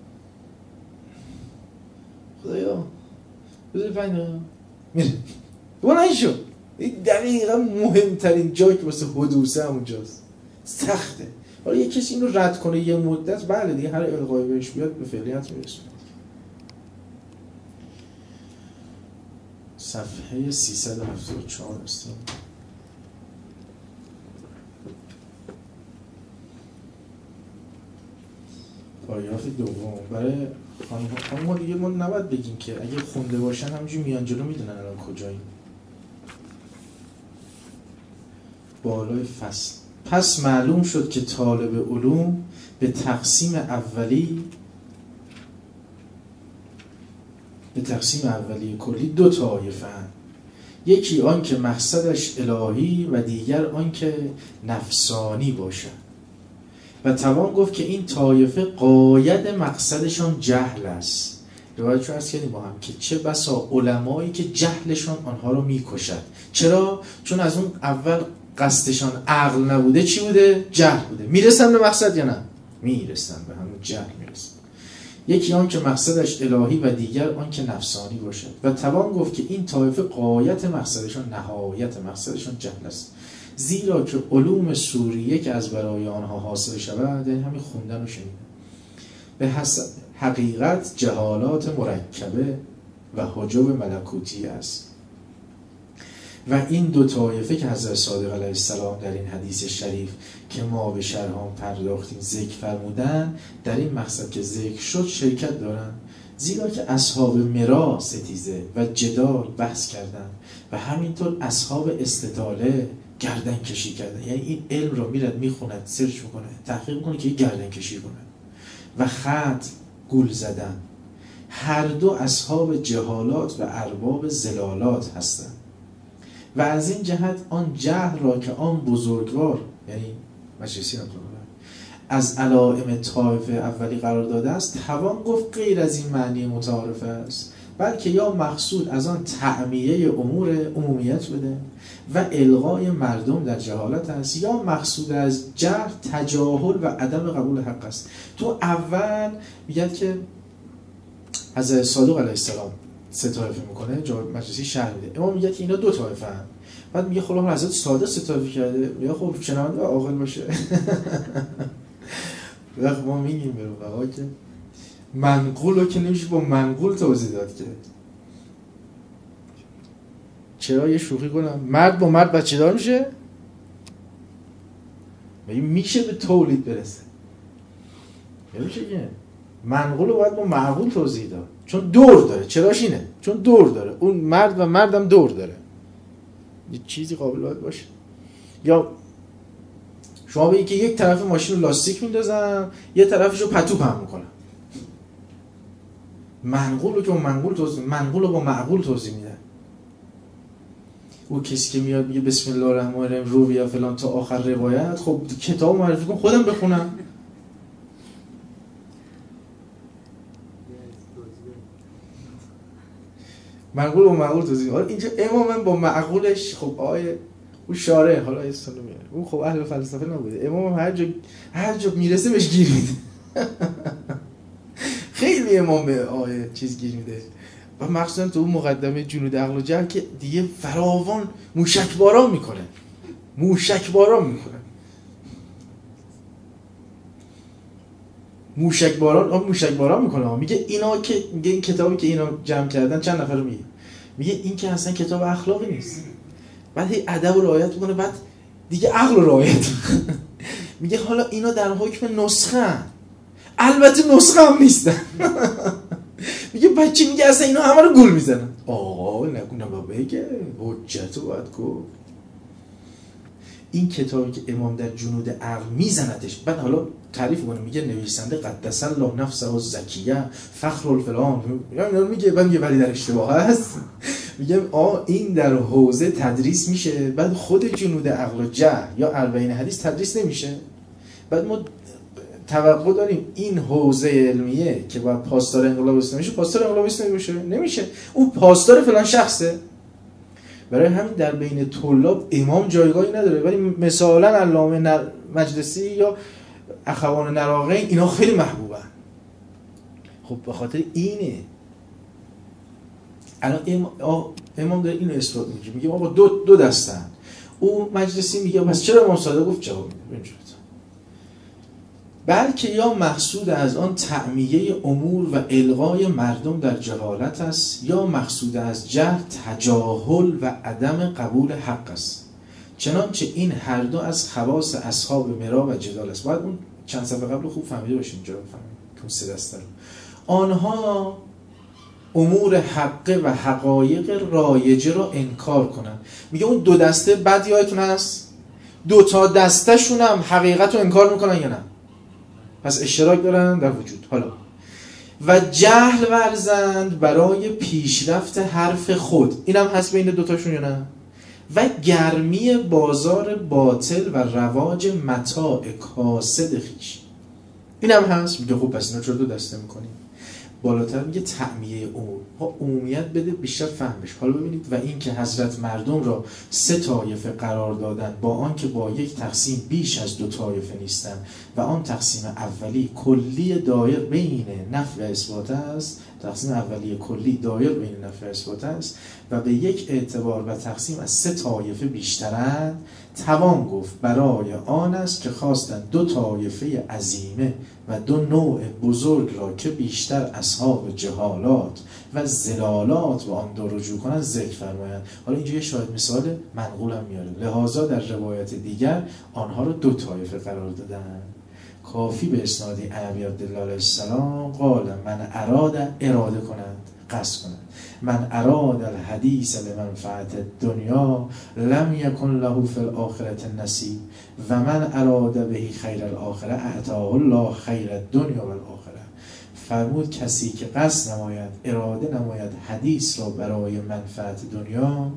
خدایا بذار پنج دقیقه میره بلند شو. این دقیقا مهمترین جایی که واسه حدوثه همونجاست، سخته. حالا یه کسی اینو رد کنه یه مدت، بله دیگه هر القایی بهش بیاد به فعلیت میرسونه. صفحه سیصد و هفتاد و چهار هستیم. پاراگراف دوم برای خانم ها دیگه ما نباید بگیم که اگه خونده باشن همونجوری میان جلو میدونن الان کجاییم. بالای فصل. پس معلوم شد که طالب علوم به تقسیم اولی به تقسیم اولی کلی دو طایفه هستند. یکی آن که مقصدش الهی و دیگر آن که نفسانی باشد. و توان گفت که این طایفه قاید مقصدشان جهل است. روایت رو عرض کردیم با هم که چه بسا علمایی که جهلشان آنها رو میکشد. چرا؟ چون از اون اول قصدشان عقل نبوده، چی بوده؟ جهل بوده. میرسن به مقصد یا نه؟ میرسن به همون جهل میرسن. یکی آن که مقصدش الهی و دیگر آن که نفسانی باشد. و توان گفت که این طایفه قایت مقصدشان نهایت مقصدشان جهل است، زیرا که علوم سوریه که از برای آنها حاصل شود، یعنی همین خوندن و شنیدن، به حسب حقیقت جهالات مرکبه و حجب ملکوتی است. و این دو طایفه که حضرت صادق علیه السلام در این حدیث شریف که ما به شرح آن پرداختیم ذکر فرمودن، در این مقصد که ذکر شد شرکت دارن، زیرا که اصحاب مرا ستیزه و جدال بحث کردن و همینطور اصحاب استطاله گردن کشی کردن. یعنی این علم رو میرد میخوند، سرچ میکنه، تحقیق میکنه که گردن کشی کنه و خط گول زدن. هر دو اصحاب جهالات و ارباب زلالات هستند. و از این جهت آن جهل را که آن بزرگوار، یعنی مجلسی از علائم طایفه اولی قرار داده است، توان گفت غیر از این معنی متعارف است، بلکه یا مقصود از آن تعمیه امور عمومیت بده و الغای مردم در جهالت است، یا مقصود از جهل تجاهل و عدم قبول حق است. تو اول میگه که حضرت صادق علیه السلام سه طایفه میکنه، جواب مجلسی شرح میده. امام میگه که اینا دو طایفه هم. بعد میگه خب حضرت صادق سه طایفه کرده، میگه خب شنونده عاقل باشه. وقت ما میگیم برو بقا که منقول رو که نمیشه با منقول توضیح داد که چرا یه شوخی کنم مرد با مرد بچه دار میشه؟ میشه به تولید برسه، نمیشه که منقول رو باید با معقول توضیح داد، چون دور داره. چراش اینه؟ چون دور داره. اون مرد و مردم دور داره، یه چیزی قابل باید باشه. یا شما بگید که یک طرف ماشین رو لاستیک میندازم، یه طرفش رو پتو پهن میکنم. منقول رو که با منقول توضیح، منقول رو با معقول توضیح میده. او کسی که میاد میگه بسم الله الرحمن الرحیم رویا فلان تا آخر روایت، خب کتاب معرفی کن خودم بخونم. منقول و معقول توضیح. حالا اینجا امام با معقولش خب آیه اون شارع، حالا اسم رو میاره، اون خب اهل فلسفه نبوده. امام هر جا هر جا میرسه بهش گیر میده. خیلی امام به آیه چیز گیر میده. و مخصوصا تو اون مقدمه جنود عقل و جهل که دیگه فراوان موشک باران میکنه. موشک باران میکنه. موشک باران آن موشک باران میکنه. میگه اینا که میگه این کتابی که اینا جمع کردن چند نفر رو میگه. میگه این که اصلا کتاب اخلاقی نیست. بعد هی ادب رو رعایت میکنه، بعد دیگه عقل رو رعایت میگه حالا اینا در حکم نسخه، البته نسخه هم نیستن. میگه بچه میگه اصلا اینا همه رو گول میزنن. آقا نگو نگو بگه حجت رو باید گفت. این کتابی که امام در جنود عقل میزندش، بعد حالا تعریف کنه، میگه نویسنده قدس الله نفسه و زکیه فخر الفلان، میگه بعد میگه ولی در اشتباه هست. میگه آ این در حوزه تدریس میشه، بعد خود جنود عقل و جهل یا اربعین حدیث تدریس نمیشه. بعد ما توقع داریم این حوزه علمیه که باید پاسدار انقلاب اسلامی شه، پاسدار انقلاب اسلامی بشه؟ نمیشه. اون پاسدار فلان شخصه. برای همین در بین طلاب امام جایگاهی نداره، ولی مثلا علامه مجلسی یا اخوان نراقین اینا خیلی محبوبن. خب به خاطر اینه الان امام داره اینو اثبات میگه، میگه آقا دو دو دستن. او مجلسی میگه پس چرا امام صادق گفت جواب میده؟ بلکه یا مقصود از آن تعمیه امور و الغای مردم در جهالت است، یا مقصود از جهل تجاهل و عدم قبول حق است. چنانچه این هر دو از خواص اصحاب مرا و جدال است. باید اون چند صفحه قبل خوب فهمیده باشیم، اینجا بفهمیم که اون سه دسته رو آنها امور حقه و حقایق رایجه رو انکار کنن. میگه اون دو دسته بعد یادتون هست دو تا دسته شون هم حقیقت رو انکار میکنن یا نه؟ پس اشتراک دارن در وجود. حالا و جهل ورزند برای پیشرفت حرف خود، اینم هست بین دوتاشون یا نه؟ و گرمی بازار باطل و رواج متاع کاسد خیش، اینم هست. میگه خب پس اینا چرا دو دسته میکنیم؟ بالاتر میگه تعمیه امور، ها عمومیت بده بیشتر فهمش. حالا ببینید و این که حضرت مردم را سه طایفه قرار دادن با آنکه با یک تقسیم بیش از دو طایفه نیستند و آن تقسیم اولی کلی دایر بین نفی و اثبات است، تقسیم اولی کلی دایر بین نفی و اثبات است و به یک اعتبار و تقسیم از سه طایفه بیشترند، توان گفت برای آن است که خواستند دو طایفه عظیمه و دو نوع بزرگ را که بیشتر اصحاب جهالات و زلالات و آن دو رجوع کنند ذکر فرمایند. حالا اینجا یه شاهد مثال منقول هم میاره. لحاظا در روایت دیگر آنها رو دو طایفه قرار دادن. کافی به اسنادی ابی عبدالله علیه السلام قال من اراد اراده کنند، قصد کنند، من اراد الحدیث لمنفعت الدنیا لم یکن له فی الاخرة نصیب و من اراد به خیر الاخره اعطاه الله خیر الدنیا و الاخره. فرمود کسی که قصد نماید، اراده نماید حدیث را برای منفعت دنیا،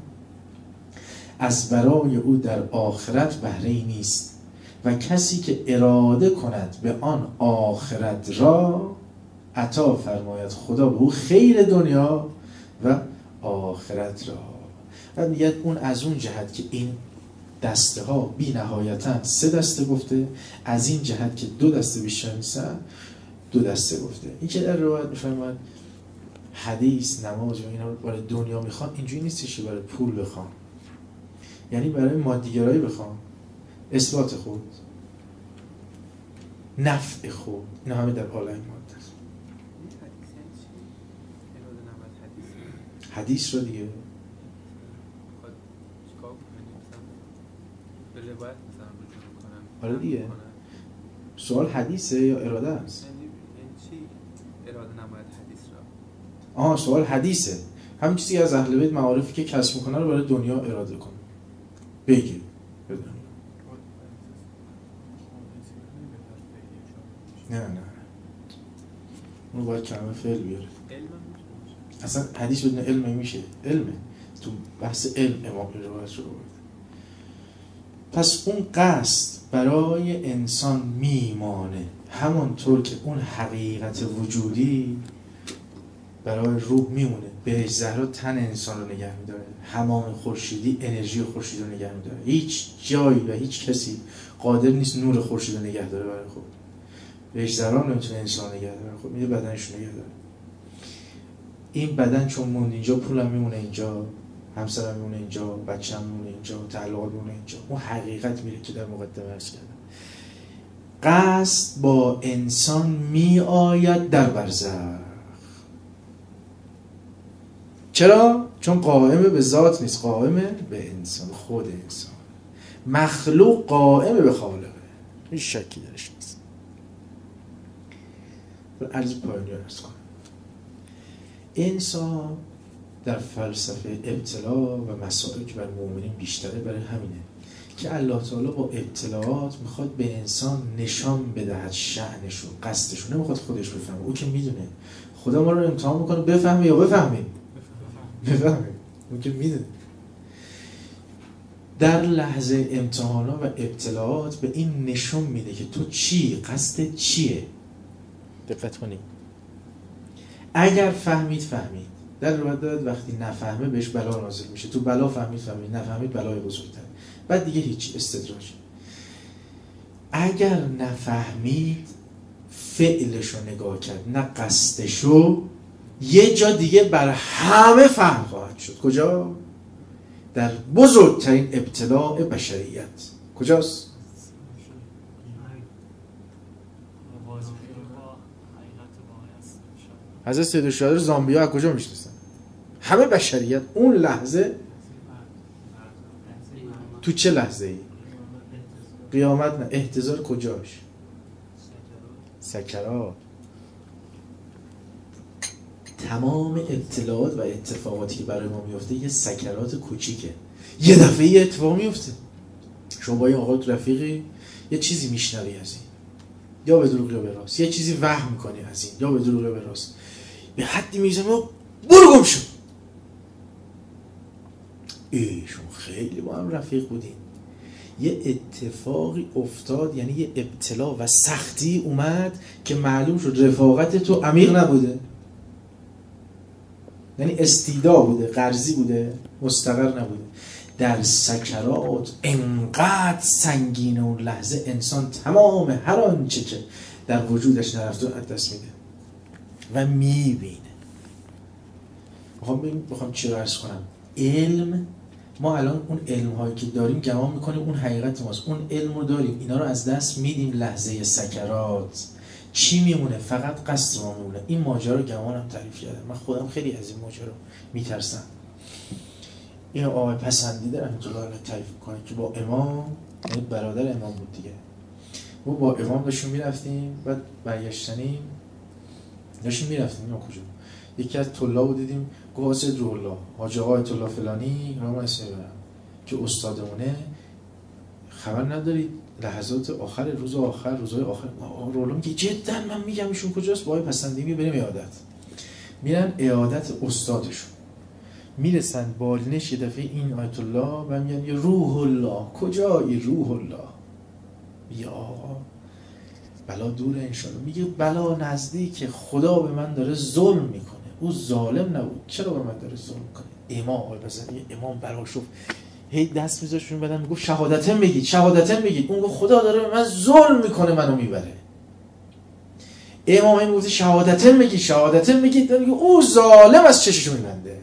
از برای او در آخرت بهره‌ای نیست و کسی که اراده کند به آن آخرت را عطا فرماید خدا به او خیر دنیا و آخرت را. و میگه اون از اون جهت که این دسته ها بی نهایتاً سه دسته گفته، از این جهت که دو دسته بیشتر نیستن دو دسته گفته. این که در روایت میفرماید حدیث، نماز و اینا برای دنیا میخوان، اینجوری نیستش که برای پول بخوان، یعنی برای مادیگرایی بخوان، اثبات خود، نفع خود، اینا همه در عالم ماده است. حدیث رو دیگه آره دیگه سوال حدیثه یا اراده است؟ یعنی چی اراده نماید حدیث را؟ آها سوال حدیثه، همین چیزی از اهل بیت معارفی که کسب میکنه رو برای دنیا اراده کنه بگه بدون. نه نه اونو باید کلمه فعل بیاره. اصلا حدیث بدون علم میشه؟ علمه، تو بحث علم امام روایت رو برده. پس اون قصد برای انسان میمانه، همانطور که اون حقیقت وجودی برای روح میمونه. بهش زهرا تن انسان رو نگه میداره، حمام خورشیدی انرژی خورشید رو نگه میداره. هیچ جایی و هیچ کسی قادر نیست نور خورشید رو نگه داره برای خود. بهش زهرا نمیتونه انسان نگه داره، خود میده بدنش رو نگه داره. این بدن چون موند اینجا، پولم میمونه اینجا، همسرم میمونه اینجا، بچه‌م میمونه اینجا، تعلقات میمونه اینجا. اون حقیقت میره که در مقدمه عرض کردم. قصد با انسان می آید در برزخ. چرا؟ چون قائم به ذات نیست، قائم به انسان، خود انسان. مخلوق قائم به خالقه، هیچ شکی درش نیست. عرض پایانی رو عرض کنم. انسان در فلسفه ابتلا و مسائلی که بر مؤمنین بیشتره برای همینه که الله تعالی با ابتلاعات میخواد به انسان نشان بدهد شأنشو، قصدشو، نمیخواد خودش بفهمه. او که میدونه. خدا ما رو امتحان میکنه بفهمه یا بفهمه؟ بفهمه. او که میدونه. در لحظه امتحانا و ابتلاعات به این نشون میده که تو چی، قصد چیه. دقت کنید. اگر فهمید فهمید. در روایت داد وقتی نفهمه بهش بلا نازل میشه. تو بلا فهمید فهمید، نفهمید بلای بزرگتر. بعد دیگه هیچ استدراج. اگر نفهمید فعلشو نگاه کرد نه قصدشو، یه جا دیگه بر همه فهم خواهد شد. کجا؟ در بزرگترین ابتلاع بشریت. کجاست؟ حضرت سید الشهدا زامبیا از کجا میشناسن؟ همه بشریت اون لحظه. تو چه لحظه ای؟ قیامت نه، احتضار کجاش؟ سکرات. تمام ابتلاعات و اتفاقاتی که برای ما میفته یه سکرات کوچیکه. یه دفعه یه اتفاق میفته. شما با این آقا رفیقی یه چیزی میشنوی از این، یا به دروغ یا به راست، یه چیزی وهم میکنی از این، یا به دروغ یا به راست، به حدی میزنی و برو گم شو. ایشون خیلی با هم رفیق بودین، یه اتفاقی افتاد، یعنی یه ابتلا و سختی اومد که معلوم شد رفاقت تو عمیق نبوده، یعنی استیدا بوده، قرضی بوده، مستقر نبوده. در سکرات انقدر سنگین اون لحظه انسان تمام هر آنچه که در وجودش نرفته از دست میده و میبینه. بخوام بخوام چی رو عرض کنم؟ علم، ما الان اون علم هایی که داریم گمان میکنیم اون حقیقت ماست. اون علم رو داریم، اینا رو از دست میدیم لحظه سکرات. چی میمونه؟ فقط قصد ما میمونه. این ماجرا رو گمانم تعریف کردم. من خودم خیلی از این ماجرا میترسم. این آقای پسندیده رحمت الله علیه تعریف میکنه که با امام، یعنی برادر امام بود دیگه، ما با امام داشتیم میرفتیم، بعد برگشتنیم داشتیم میرفتیم اینا کجا، یکی از طلاب رو دیدیم، گفت واسه روح الله حاج آقا آیت الله فلانی رام اسم برم که استادمونه، خبر ندارید لحظات آخر روز آخر روزهای آخر رولم که جدا من میگم ایشون کجاست، با آقای پسندیده بریم عیادت. میرن عیادت استادشون، میرسن بالینش یه دفعه این آیت الله و میگن یا روح الله. کجایی روح الله؟ یا آقا بلا دور انشالله. میگه بلا نزدیک، خدا به من داره ظلم میکنه. او ظالم نبود، چرا به من داره ظلم میکنه؟ امام آقای بزرگی امام براشوف هی دست میذاشون بدن، میگفت شهادتن بگید شهادتن بگید. اون گفت خدا داره به من ظلم میکنه، منو میبره. امام این گفت شهادتن بگید شهادتن بگید، میگه او ظالم از چشش میبنده.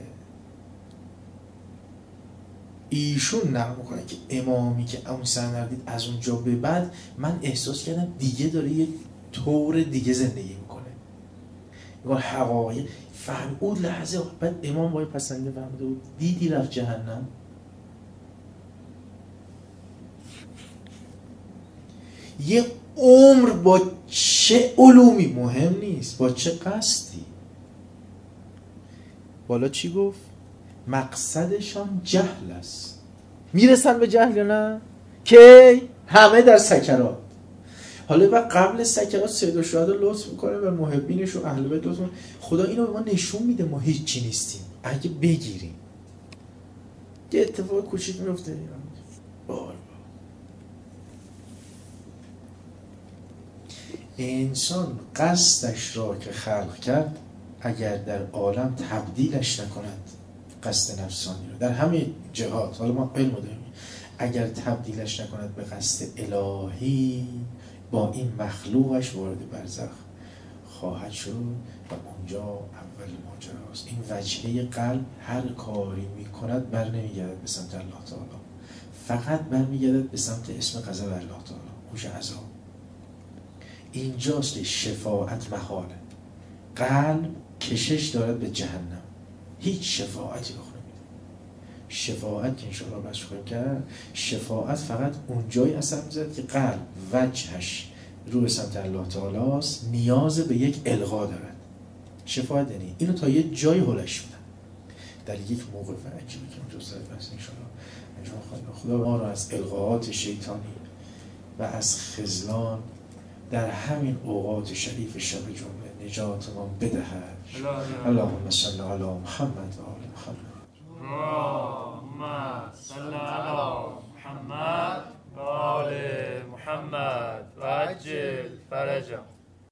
ایشون نقل میکنه که امامی که اون سند دید از اونجا به بعد من احساس کردم دیگه داره یه طور دیگه زندگی میکنه، میگه حقایق فهم. اون لحظه بعد امام باید پسنده فهمده بود دیدی رفت جهنم. یه عمر با چه علومی مهم نیست، با چه قصدی. بالا چی گفت؟ مقصدشان جهل است. میرسن به جهل یا نه؟ که همه در سکرات. حالا و قبل سکرات سید الشهدا لطف میکنه و محبینش و اهل بیت لطف میکنه. خدا اینو به ما نشون میده ما هیچی نیستیم اگه بگیریم. یه اتفاق کوچیک میفته بار بار. انسان قصدش را که خلق کرد اگر در عالم تبدیلش نکند، قصد نفسانی رو در همه جهات، حالا ما علم داریم، اگر تبدیلش نکند به قصد الهی، با این مخلوقش وارد برزخ خواهد شد و اونجا اول ماجراست. این وجهه قلب هر کاری میکند بر نمیگردد به سمت الله تعالی، فقط بر میگردد به سمت اسم غضب الله تعالی، خوش عذاب. اینجاست که شفاعت محاله. قلب کشش دارد به جهنم، هیچ شفاعتی رخ نمیده. شفاعت که انشاءالله بحث خواهیم کرد، شفاعت فقط اونجایی اثر می‌ذاره که قلب وجهش رو به سمت الله تعالی است، نیاز به یک القا دارد. شفاعت یعنی اینو تا یه جای هولش میدن در یک موقف عجیبی که اونجا زد بحث انشاءالله انجام خواهیم. خدا ما رو از القاءات شیطانی و از خذلان در همین اوقات شریف شب جمعه نجاتمان بدهد. اللهم صل علی محمد و آل محمد. اللهم صل علی محمد و آل محمد و عجل فرجهم.